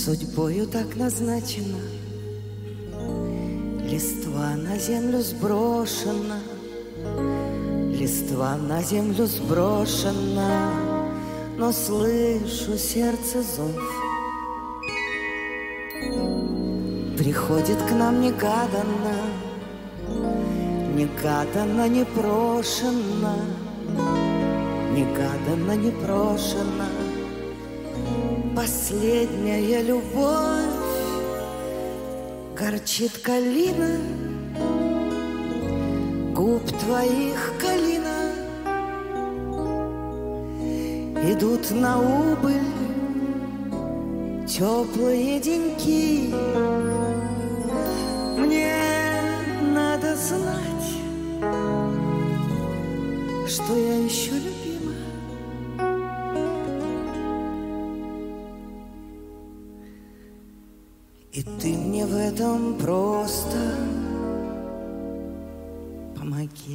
Судьбою так назначено, листва на землю сброшена, листва на землю сброшена, но слышу сердце зов. Приходит к нам негаданно, негаданно, непрошенно, негаданно, непрошенно. Последняя любовь, горчит калина, губ твоих калина, идут на убыль теплые деньки. Мне надо знать, что я еще любима. И ты мне в этом просто помоги.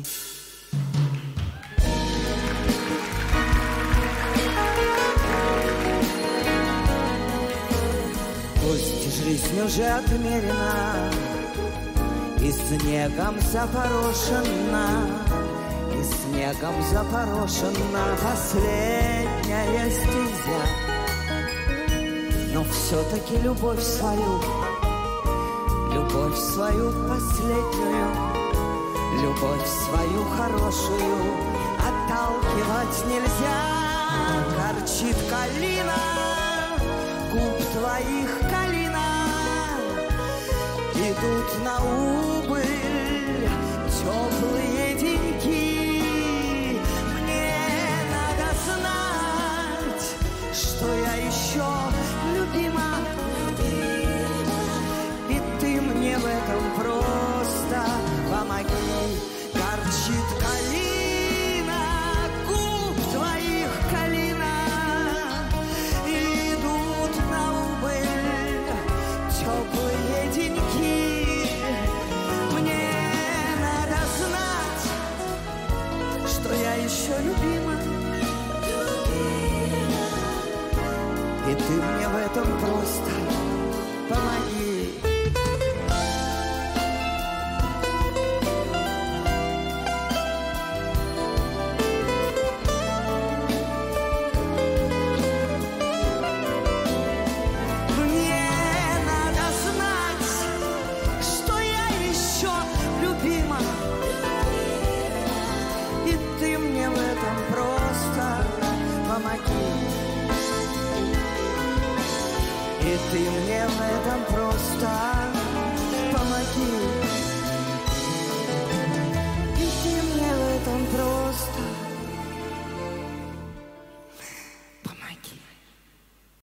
Пусть жизнь уже отмерена и снегом запорошена, и снегом запорошена последняя стезя. Но все-таки любовь свою последнюю, любовь свою хорошую отталкивать нельзя. Горчит калина, губ твоих калина, идут на убыль теплые деньки. Мне надо знать, что я еще любима, и ты мне в этом просто помоги. Горчит калина, губ твоих калина, идут на убыль теплые деньки. Мне надо знать, что я еще любима, и ты мне в этом просто помоги. Мне надо знать, что я еще любима, и ты мне в этом просто помоги. И ты мне в этом просто помоги.